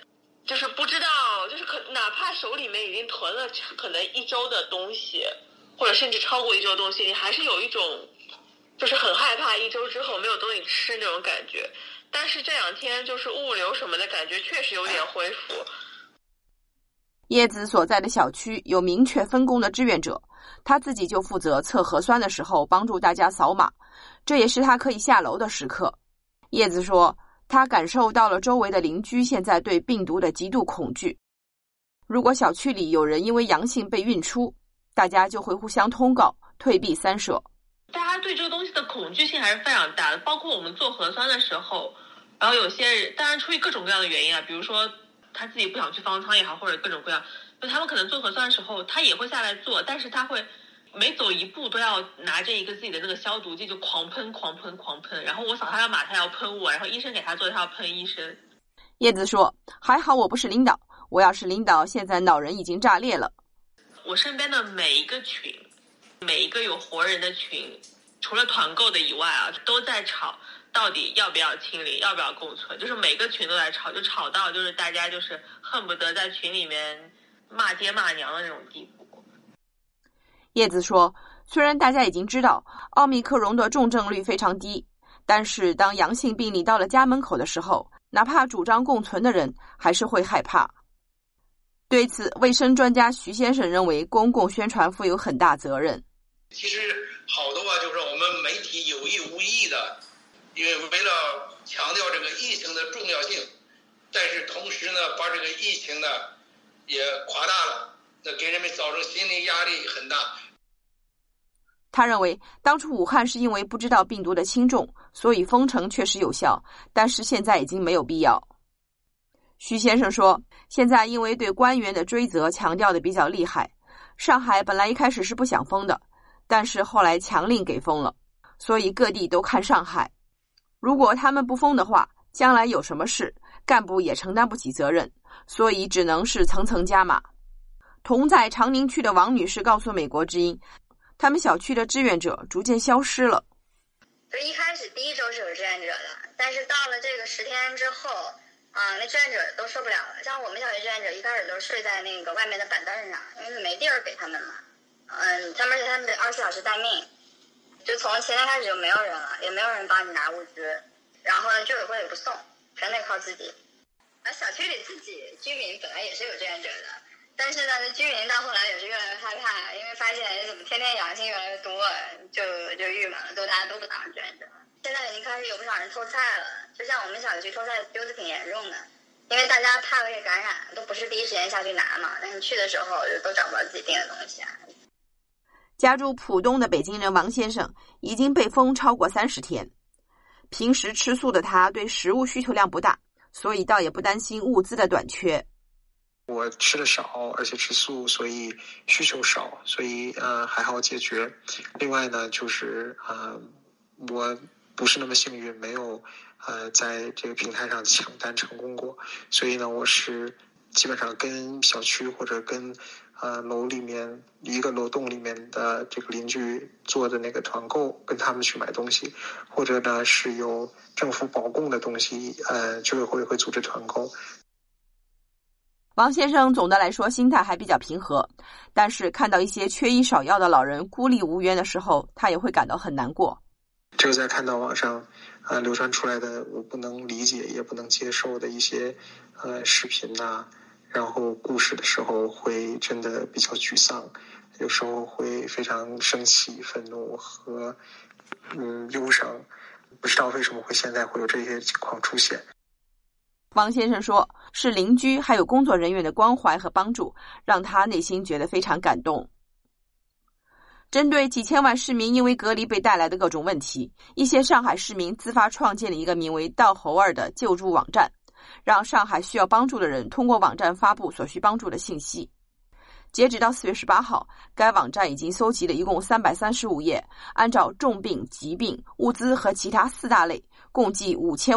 就是不知道，就是哪怕手里面已经囤了可能1周的东西，或者甚至超过1周的东西，你还是有一种就是很害怕1周之后没有东西吃那种感觉。但是这2天就是物流什么的感觉确实有点恢复。 叶子所在的小区有明确分工的志愿者，他自己就负责测核酸的时候帮助大家扫码，这也是他可以下楼的时刻。叶子说，他感受到了周围的邻居现在对病毒的极度恐惧。如果小区里有人因为阳性被运出，大家就会互相通告，退避三舍。 大家对这个东西的恐惧性还是非常大的，包括我们做核酸的时候，然后有些人当然出于各种各样的原因啊，比如说他自己不想去方舱也好，或者各种各样，就他们可能做核酸的时候他也会下来做，但是他会每走一步都要拿着一个自己的那个消毒剂就狂喷，然后我扫他的码他要喷我，然后医生给他做他要喷医生。 叶子说，还好我不是领导，我要是领导现在脑仁已经炸裂了。 我身边的每一个群，每一个有活人的群，除了团购的以外啊，都在吵到底要不要清零，要不要共存，就是每个群都在吵，就吵到就是大家就是恨不得在群里面骂爹骂娘的那种地步。 叶子说，虽然大家已经知道奥密克戎的重症率非常低，但是当阳性病例到了家门口的时候，哪怕主张共存的人还是会害怕。对此，卫生专家徐先生认为公共宣传负有很大责任。 其实好多就是我们媒体有意无意的，因为为了强调这个疫情的重要性，但是同时呢把这个疫情呢也夸大了，那给人们造成心理压力很大。 他认为当初武汉是因为不知道病毒的轻重，所以封城确实有效，但是现在已经没有必要。徐先生说，现在因为对官员的追责强调的比较厉害，上海本来一开始是不想封的，但是后来强令给封了，所以各地都看上海。如果他们不封的话，将来有什么事，干部也承担不起责任，所以只能是层层加码。同在长宁区的王女士告诉美国之音，他们小区的志愿者逐渐消失了。 就一开始第1周是有志愿者的，但是到了这个10天之后那志愿者都受不了了。像我们小区志愿者一开始都睡在那个外面的板凳上，因为没地儿给他们嘛。他们得24小时待命，就从前天开始就没有人了，也没有人帮你拿物资，然后呢居委会也不送，全得靠自己。小区里自己居民本来也是有志愿者的，但是呢居民到后来也是越来越害怕，因为发现怎么天天阳性越来越多，就郁闷了，大家都不当志愿者。现在已经开始有不少人偷菜了，就像我们小区偷菜丢的挺严重的，因为大家怕被感染，都不是第一时间下去拿嘛，但是去的时候就都找不到自己订的东西啊。 家住浦东的北京人王先生已经被封超过30天，平时吃素的他对食物需求量不大，所以倒也不担心物资的短缺。 我吃的少，而且吃素，所以需求少，所以还好解决。另外呢，就是我不是那么幸运，没有在这个平台上抢单成功过，所以呢，我是基本上跟小区或者跟楼里面一个楼栋里面的这个邻居做的那个团购，跟他们去买东西，或者呢是有政府保供的东西，居委会会组织团购。 王先生总的来说心态还比较平和，但是看到一些缺医少药的老人孤立无援的时候，他也会感到很难过。 这个在看到网上流传出来的我不能理解也不能接受的一些视频呐，然后故事的时候，会真的比较沮丧，有时候会非常生气、愤怒和忧伤，不知道为什么现在会有这些情况出现。 王先生说，是邻居还有工作人员的关怀和帮助，让他内心觉得非常感动。针对几千万市民因为隔离被带来的各种问题，一些上海市民自发创建了一个名为到猴儿的救助网站，让上海需要帮助的人通过网站发布所需帮助的信息。截止到4月18号，该网站已经搜集了一共335页，按照重病、疾病、物资和其他4大类，共计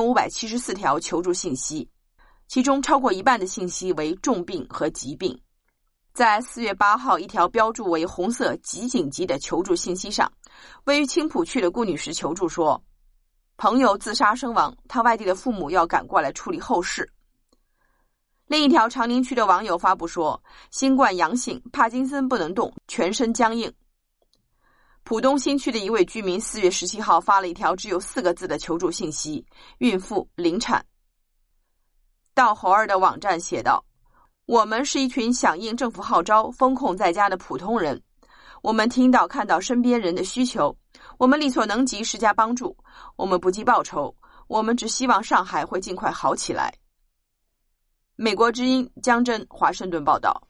5574条求助信息，其中超过一半的信息为重病和疾病。在4月8号一条标注为红色极紧急的求助信息上，位于青浦区的顾女士求助说，朋友自杀身亡，她外地的父母要赶过来处理后事。 另一条长宁区的网友发布说，新冠阳性，帕金森不能动，全身僵硬。浦东新区的一位居民4月17号发了一条只有4个字的求助信息：孕妇临产。到猴儿的网站写道，我们是一群响应政府号召封控在家的普通人，我们听到看到身边人的需求，我们力所能及施加帮助，我们不计报酬，我们只希望上海会尽快好起来。美国之音江真华盛顿报道。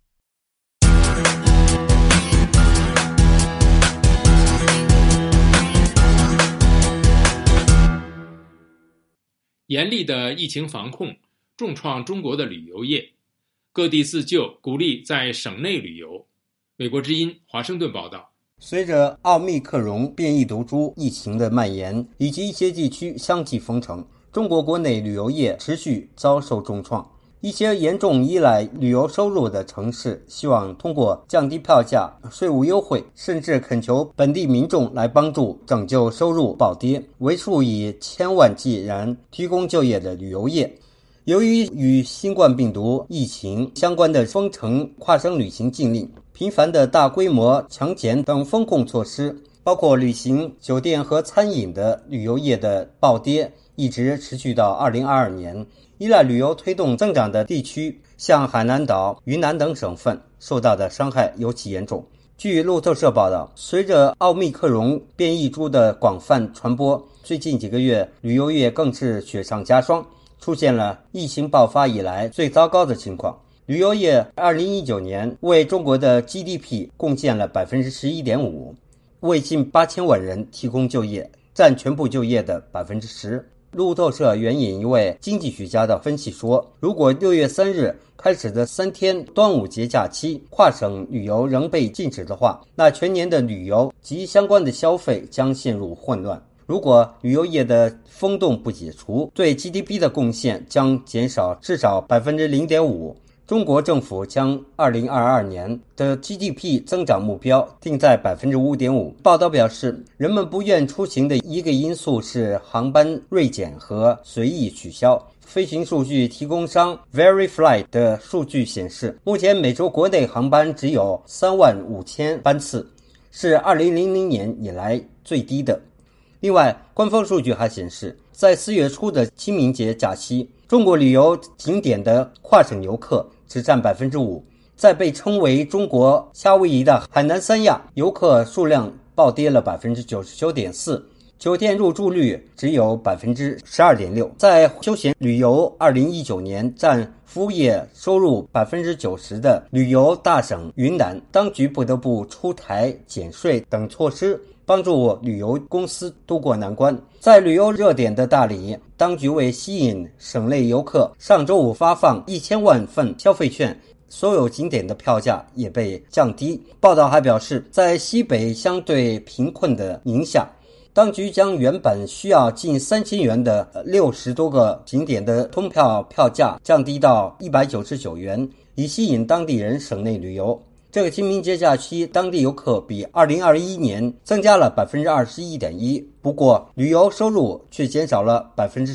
严厉的疫情防控重创中国的旅游业，各地自救，鼓励在省内旅游。美国之音华盛顿报道。 随着奥密克戎变异毒株疫情的蔓延，以及一些地区相继封城，中国国内旅游业持续遭受重创。一些严重依赖旅游收入的城市希望通过降低票价、税务优惠，甚至恳求本地民众来帮助拯救收入暴跌，为数以千万计人提供就业的旅游业。由于与新冠病毒疫情相关的封城、跨省旅行禁令、频繁的大规模强检等风控措施，包括旅行、酒店和餐饮的旅游业的暴跌，一直持续到2022年。依赖旅游推动增长的地区，像海南岛、云南等省份，受到的伤害尤其严重。据路透社报道，随着奥密克戎变异株的广泛传播，最近几个月旅游业更是雪上加霜，出现了疫情爆发以来最糟糕的情况。旅游业2019年为中国的 GDP 贡献了 11.5%， 为近8000万人提供就业，占全部就业的 10%。路透社援引一位经济学家的分析说，如果6月3日开始的3天端午节假期跨省旅游仍被禁止的话，那全年的旅游及相关的消费将陷入混乱。如果旅游业的封冻不解除，对 GDP 的贡献将减少至少 0.5%。中国政府将2022年的 GDP 增长目标定在 5.5%。报道表示，人们不愿出行的一个因素是航班锐减和随意取消。飞行数据提供商 Verifly 的数据显示，目前每周国内航班只有35000班次，是2000年以来最低的。另外，官方数据还显示，在4月初的清明节假期，中国旅游景点的跨省游客只占 5%， 在被称为中国夏威夷的海南三亚，游客数量暴跌了 99.4%， 酒店入住率只有 12.6%。 在休闲旅游2019年占服务业收入 90% 的旅游大省云南，当局不得不出台减税等措施，帮助旅游公司渡过难关。在旅游热点的大理，当局为吸引省内游客，上周五发放1000万份消费券，所有景点的票价也被降低。报道还表示，在西北相对贫困的宁夏，当局将原本需要近3000元的60多个景点的通票票价降低到199元，以吸引当地人省内旅游。这个清明节假期，当地游客比2021年增加了 21.1%， 不过旅游收入却减少了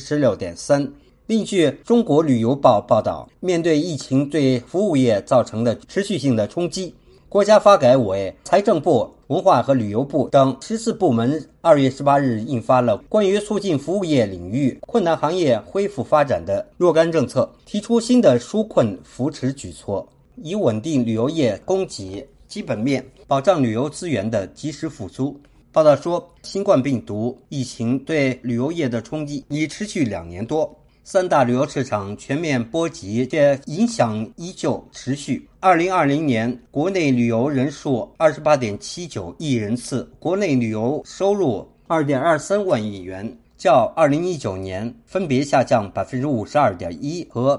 16.3%。另据中国旅游报报道，面对疫情对服务业造成的持续性的冲击，国家发改委、财政部、文化和旅游部等14部门2月18日印发了关于促进服务业领域困难行业恢复发展的若干政策，提出新的纾困扶持举措，以稳定旅游业供给基本面，保障旅游资源的及时复苏。报道说，新冠病毒疫情对旅游业的冲击已持续2年多，3大旅游市场全面波及，且影响依旧持续。2020年国内旅游人数 28.79 亿人次，国内旅游收入 2.23 万亿元，较2019年分别下降 52.1% 和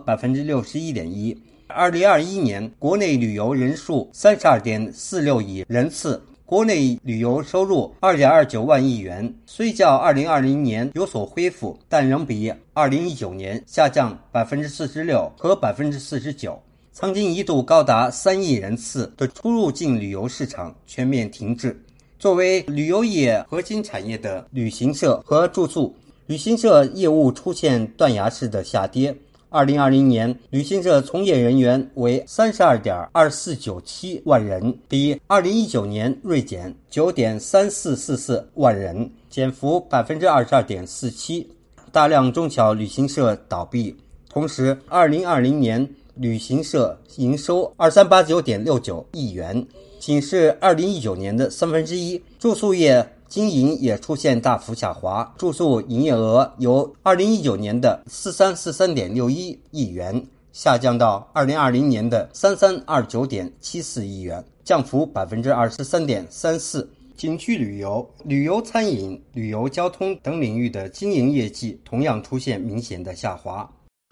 61.1%。2021年国内旅游人数 32.46 亿人次，国内旅游收入 2.29 万亿元，虽较2020年有所恢复，但仍比2019年下降 46% 和 49%。曾经一度高达3亿人次的出入境旅游市场全面停滞。作为旅游业核心产业的旅行社和住宿，旅行社业务出现断崖式的下跌。 2020年旅行社从业人员为 32.2497 万人，比2019年锐减 9.3444 万人，减幅 22.47%。大量中小旅行社倒闭，同时2020年旅行社营收 2389.69 亿元，仅是2019年的1/3。住宿业经营也出现大幅下滑，住宿营业额由2019年的 4343.61 亿元下降到2020年的 3329.74 亿元，降幅 23.34%。景区旅游、旅游餐饮、旅游交通等领域的经营业绩同样出现明显的下滑。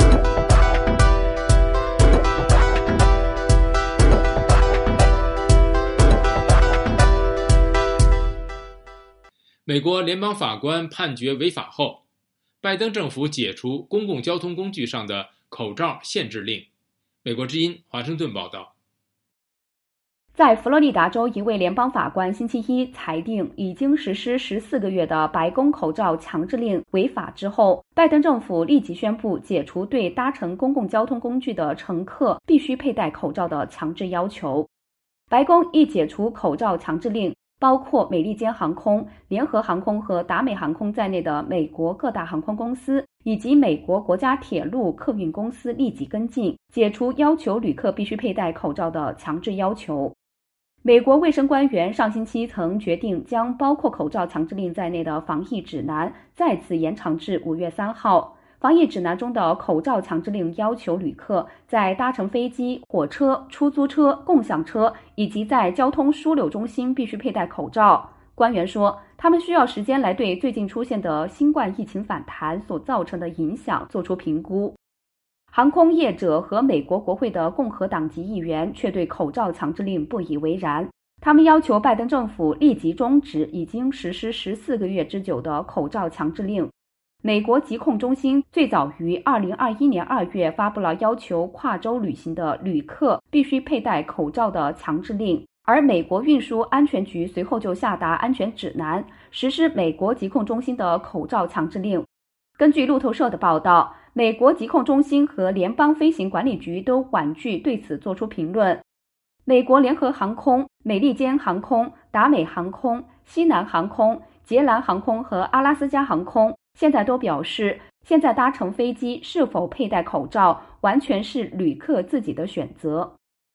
美国联邦法官判决违法后，拜登政府解除公共交通工具上的口罩限制令。美国之音华盛顿报道。 在佛罗里达州，一位联邦法官星期一裁定，已经实施14个月的白宫口罩强制令违法之后，拜登政府立即宣布解除对搭乘公共交通工具的乘客必须佩戴口罩的强制要求。白宫一解除口罩强制令，包括美利坚航空、联合航空和达美航空在内的美国各大航空公司以及美国国家铁路客运公司立即跟进，解除要求旅客必须佩戴口罩的强制要求。美国卫生官员上星期曾决定将包括口罩强制令在内的防疫指南再次延长至5月3号。防疫指南中的口罩强制令要求旅客在搭乘飞机、火车、出租车、共享车以及在交通枢纽中心必须佩戴口罩。官员说，他们需要时间来对最近出现的新冠疫情反弹所造成的影响做出评估。航空业者和美国国会的共和党籍议员却对口罩强制令不以为然，他们要求拜登政府立即终止已经实施14个月之久的口罩强制令。美国疾控中心最早于2021年2月发布了要求跨州旅行的旅客必须佩戴口罩的强制令，而美国运输安全局随后就下达安全指南，实施美国疾控中心的口罩强制令。根据路透社的报道，美国疾控中心和联邦飞行管理局都婉拒对此作出评论。美国联合航空、美利坚航空、达美航空、西南航空、捷兰航空和阿拉斯加航空现在都表示，现在搭乘飞机是否佩戴口罩完全是旅客自己的选择。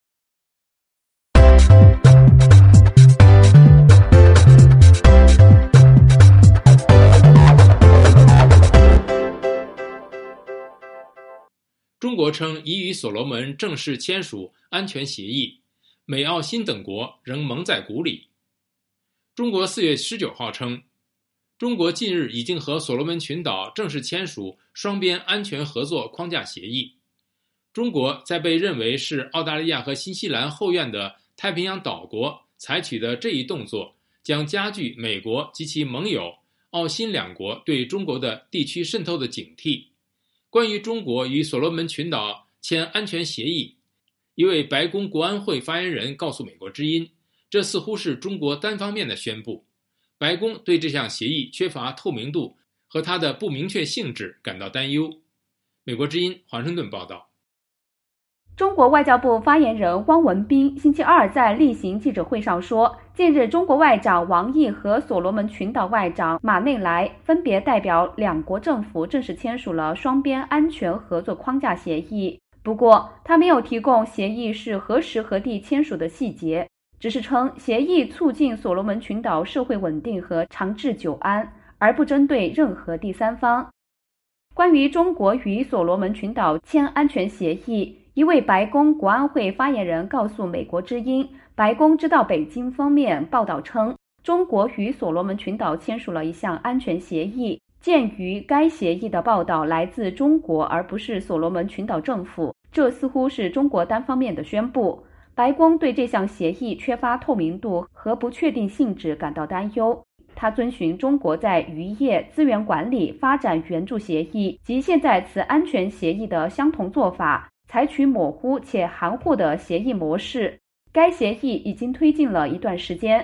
中国称已与所罗门正式签署安全协议，美澳新等国仍蒙在鼓里。中国4月19号称，中国近日已经和所罗门群岛正式签署双边安全合作框架协议。中国在被认为是澳大利亚和新西兰后院的太平洋岛国采取的这一动作，将加剧美国及其盟友澳新两国对中国的地区渗透的警惕。关于中国与所罗门群岛签安全协议，一位白宫国安会发言人告诉美国之音，这似乎是中国单方面的宣布。白宫对这项协议缺乏透明度和它的不明确性质感到担忧。美国之音华盛顿报道。 中国外交部发言人汪文斌星期二在例行记者会上说，近日中国外长王毅和所罗门群岛外长马内莱分别代表两国政府正式签署了双边安全合作框架协议。不过，他没有提供协议是何时何地签署的细节，只是称协议促进所罗门群岛社会稳定和长治久安，而不针对任何第三方。关于中国与所罗门群岛签安全协议，一位白宫国安会发言人告诉美国之音，白宫知道北京方面报道称，中国与所罗门群岛签署了一项安全协议。鉴于该协议的报道来自中国而不是所罗门群岛政府，这似乎是中国单方面的宣布。白宫对这项协议缺乏透明度和不确定性质感到担忧。他遵循中国在渔业、资源管理、发展援助协议及现在此安全协议的相同做法，采取模糊且含糊的协议模式。该协议已经推进了一段时间，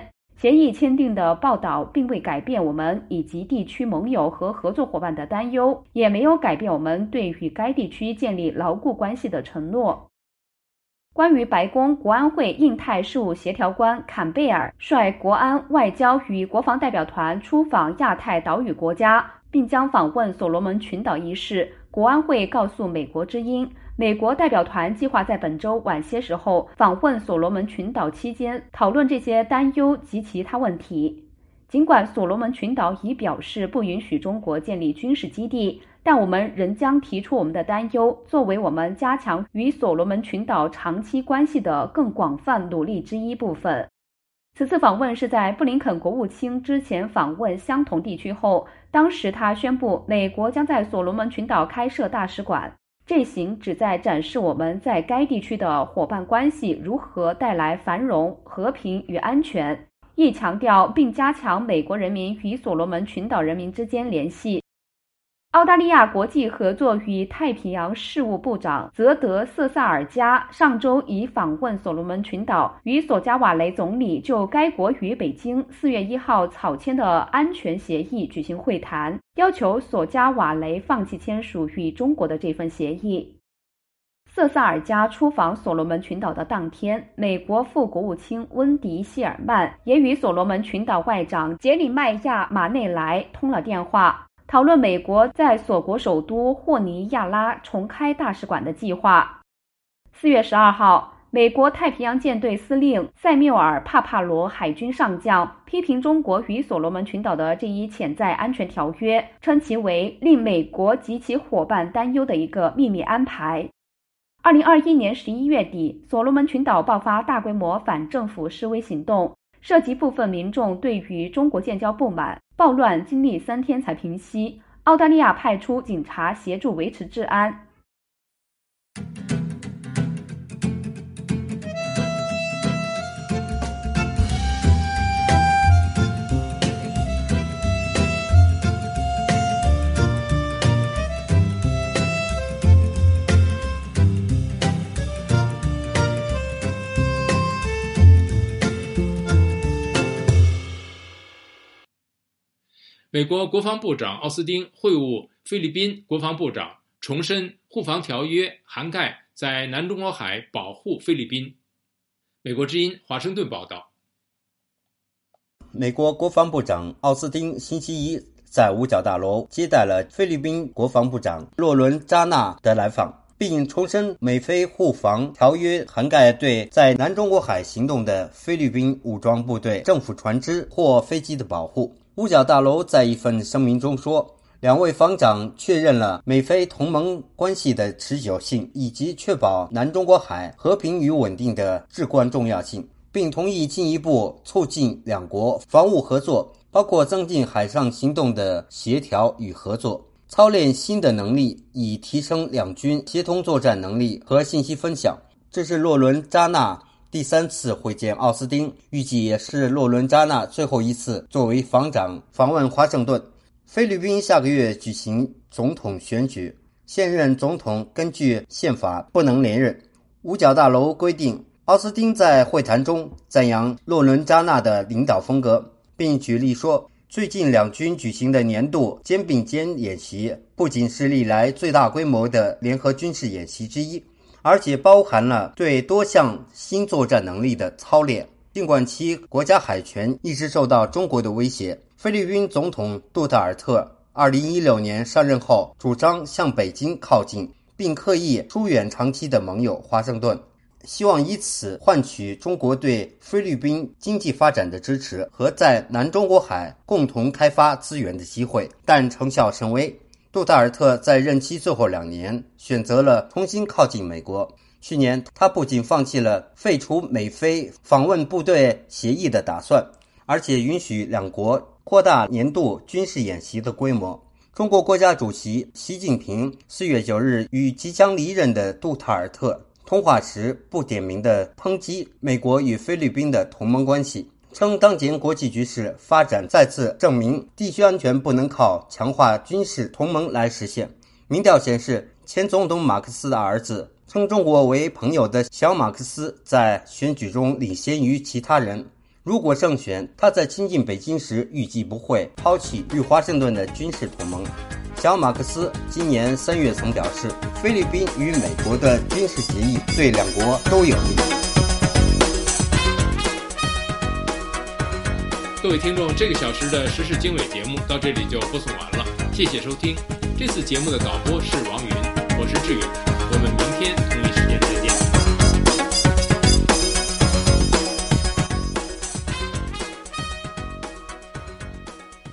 协议签订的报道并未改变我们以及地区盟友和合作伙伴的担忧，也没有改变我们对与该地区建立牢固关系的承诺。关于白宫国安会印太事务协调官坎贝尔率国安、外交与国防代表团出访亚太岛屿国家，并将访问所罗门群岛一事，国安会告诉美国之音，美国代表团计划在本周晚些时候访问所罗门群岛期间，讨论这些担忧及其他问题。尽管所罗门群岛已表示不允许中国建立军事基地，但我们仍将提出我们的担忧，作为我们加强与所罗门群岛长期关系的更广泛努力之一部分。此次访问是在布林肯国务卿之前访问相同地区后，当时他宣布美国将在所罗门群岛开设大使馆。这行旨在展示我们在该地区的伙伴关系如何带来繁荣、和平与安全，亦强调并加强美国人民与所罗门群岛人民之间联系。澳大利亚国际合作与太平洋事务部长泽德·瑟萨尔加上周已访问所罗门群岛，与索加瓦雷总理就该国与北京4月1号草签的安全协议举行会谈，要求索加瓦雷放弃签署与中国的这份协议。瑟萨尔加出访所罗门群岛的当天，美国副国务卿温迪·希尔曼也与所罗门群岛外长杰里迈亚·马内莱通了电话，讨论美国在所国首都霍尼亚拉重开大使馆的计划。4月12号，美国太平洋舰队司令塞缪尔·帕帕罗海军上将批评中国与所罗门群岛的这一潜在安全条约，称其为令美国及其伙伴担忧的一个秘密安排。2021年11月底，所罗门群岛爆发大规模反政府示威行动，涉及部分民众对于中国建交不满，暴乱经历3天才平息。澳大利亚派出警察协助维持治安。 美国国防部长奥斯汀会晤菲律宾国防部长，重申护防条约涵盖在南中国海保护菲律宾。美国之音华盛顿报道。 美国国防部长奥斯汀星期一在五角大楼接待了菲律宾国防部长洛伦扎纳的来访，并重申美菲护防条约涵盖对在南中国海行动的菲律宾武装部队、政府船只或飞机的保护。五角大楼在一份声明中说，两位防长确认了美菲同盟关系的持久性以及确保南中国海和平与稳定的至关重要性，并同意进一步促进两国防务合作，包括增进海上行动的协调与合作，操练新的能力，以提升两军协同作战能力和信息分享。这是洛伦扎纳第3次会见奥斯汀，预计也是洛伦扎纳最后一次作为防长访问华盛顿。菲律宾下个月举行总统选举，现任总统根据宪法不能连任。五角大楼规定，奥斯汀在会谈中赞扬洛伦扎纳的领导风格，并举例说，最近两军举行的年度肩并肩演习不仅是历来最大规模的联合军事演习之一，而且包含了对多项新作战能力的操练。尽管其国家海权一直受到中国的威胁，菲律宾总统杜特尔特2016年上任后主张向北京靠近，并刻意疏远长期的盟友华盛顿，希望以此换取中国对菲律宾经济发展的支持和在南中国海共同开发资源的机会，但成效甚微。杜特尔特在任期最后2年选择了重新靠近美国。去年，他不仅放弃了废除美菲访问部队协议的打算，而且允许两国扩大年度军事演习的规模。中国国家主席习近平4月9日与即将离任的杜特尔特通话时，不点名地抨击美国与菲律宾的同盟关系，称当前国际局势发展再次证明地区安全不能靠强化军事同盟来实现。民调显示，前总统马克思的儿子称中国为朋友的小马克思在选举中领先于其他人。 如果胜选，他在亲近北京时预计不会抛弃与华盛顿的军事同盟。小马克思今年3月曾表示，菲律宾与美国的军事协议对两国都有利。 各位听众，这个小时的时事经纬节目到这里就播送完了，谢谢收听。这次节目的导播是王云，我是志远。